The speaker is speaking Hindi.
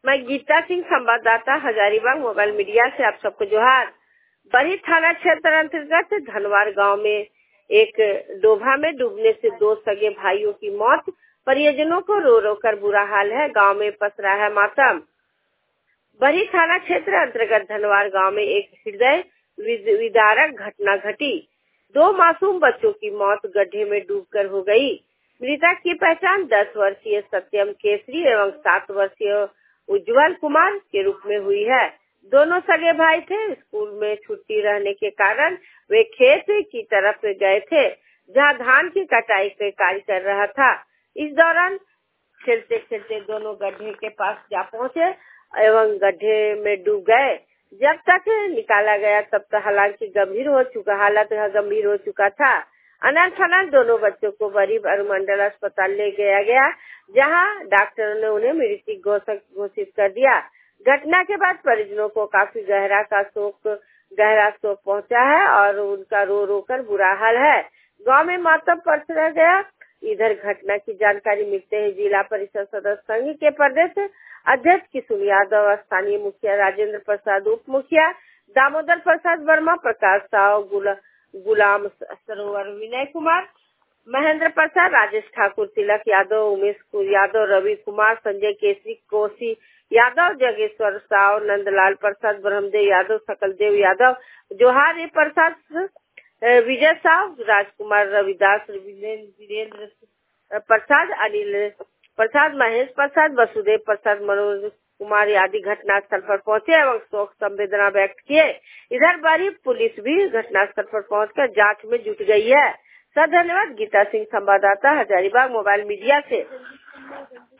मैं गीता सिंह, संवाददाता, हजारीबाग मोबाइल मीडिया से आप सबको जोहार। बरही थाना क्षेत्र अंतर्गत धनवार गांव में एक डोभा में डूबने से 2 सगे भाइयों की मौत। परिजनों को रो रो कर बुरा हाल है। गांव में पसरा है मातम। बरही थाना क्षेत्र अंतर्गत धनवार गांव में एक हृदय विदारक घटना घटी। 2 मासूम बच्चों की मौत गड्ढे में डूबकर हो गई। मृतक की पहचान 10 वर्षीय सत्यम केसरी एवं 7 वर्षीय उज्जवल कुमार के रूप में हुई है। दोनों सगे भाई थे। स्कूल में छुट्टी रहने के कारण वे खेत की तरफ गए थे, जहां धान की कटाई के कार्य कर रहा था। इस दौरान खेलते खेलते दोनों गड्ढे के पास जा पहुंचे एवं गड्ढे में डूब गए। जब तक निकाला गया तब तक हालत गंभीर हो चुका था। अनंत दोनों बच्चों को बड़ी अनुमंडल अस्पताल ले गया, जहां डॉक्टरों ने उन्हें मृत घोषित कर दिया। घटना के बाद परिजनों को काफी गहरा शोक पहुंचा है और उनका रो रो कर बुरा हाल है। गांव में मातम पसरा गया। इधर घटना की जानकारी मिलते ही जिला परिषद सदस्य संघ के प्रदेश अध्यक्ष किशोर यादव, स्थानीय मुखिया राजेंद्र प्रसाद, उप मुखिया दामोदर प्रसाद वर्मा, प्रकाश साव, गुलाम सरोवर, विनय कुमार, महेंद्र प्रसाद, राजेश ठाकुर, तिलक यादव, उमेश यादव, रवि कुमार, संजय केसरी, कोसी यादव, जगेश्वर साव, नंदलाल प्रसाद, ब्रह्मदेव यादव, सकलदेव यादव, जोहारी प्रसाद, विजय साव, राजकुमार, रविदास, वीरेंद्र प्रसाद, अनिल प्रसाद, महेश प्रसाद, वसुदेव प्रसाद, मनोज कुमार आदि घटना स्थल पर पहुंचे एवं शोक संवेदना व्यक्त किए। इधर बड़ी पुलिस भी घटना स्थल पर पहुंचकर जांच में जुट गई है। धन्यवाद। गीता सिंह, संवाददाता, हजारीबाग मोबाइल मीडिया से।